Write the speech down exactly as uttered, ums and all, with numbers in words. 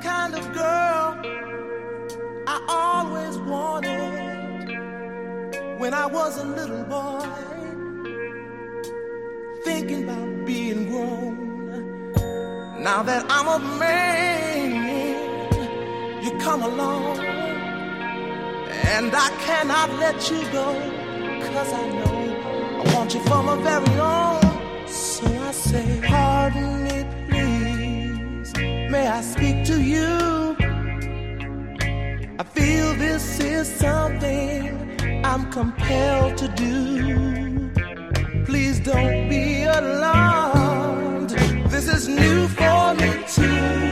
kind of girl I always wanted when I was a little boy, thinking about being grown. Now that I'm a man, you come along, and I cannot let you go, 'cause I know I want you for my very own. So I say, pardon me, please, may I speak to you? I feel this is something I'm compelled to do. Please don't be alarmed, this is new for me too.